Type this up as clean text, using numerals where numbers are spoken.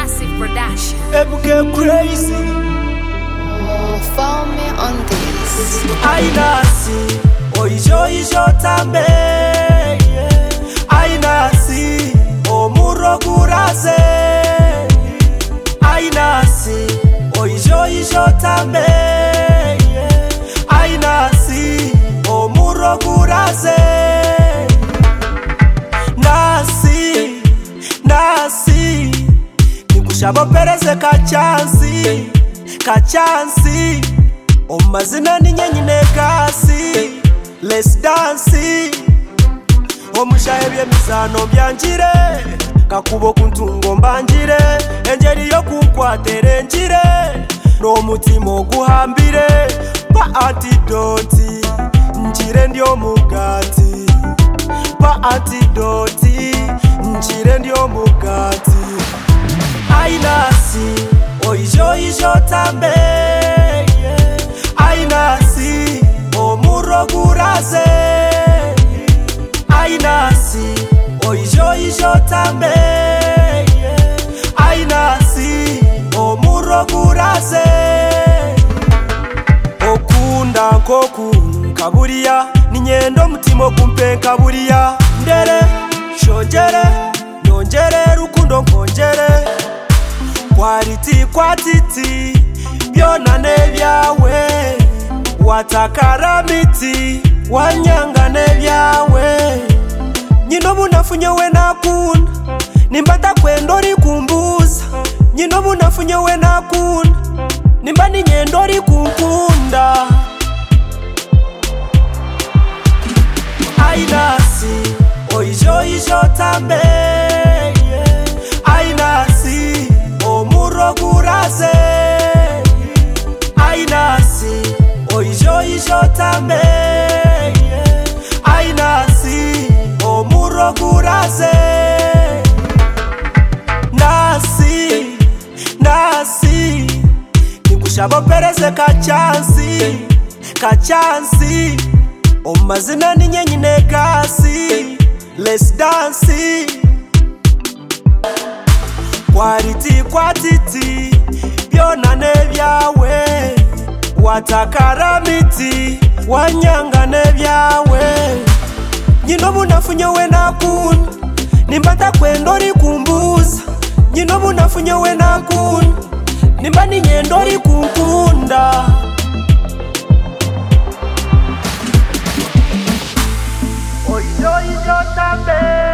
Massive production. MK crazy. Follow me on this. Ainasi, oijo tambe. Ainasi, omuro kuraze. Ainasi, oijo tambe. Ainasi, omuro kuraze. Nasi, nikushabo pereze kachansi omazina ninyenyine kasi. Let's dance omushaye byemizano byanjire kakubo kuntungo mbanjire enjeri yo kunkwatere njire n'omutima oguhambire pa antidoti njire ndio mugati pa antidoti njire ndio mugati. Ainasi oijo tambe. Ainasi omuro kuraze. Ainasi oijo tambe. Ainasi omuro kuraze. Okunda nkoku kaburiya ninyendo mutima okumpenka buriya ndere shongere nongere rukundo nkongere kwatiti byona nebyawe watakaramiti wanyanga nebyawe nyino bunafunye we nakunda nimbata kwendo rikumbuza nyino bunafunye we nakunda nimba ninyendo rikunkunda. Ainasi oijo tambe. Ainasi omuro kuraze. Ainasi oijo tambe. Ainasi omuro kuraze. Nasi nikushabo pereze kachansi omazina ninyenyine kasi. Let's dance kwatiti byona nebyawe watakaramiti wanyanga nebyawe nyino bunafunye we nakunda nimbata kwendo rikumbuza nyino bunafunye we nakunda nimba ninyendo rikunkunda. Oijo tambe.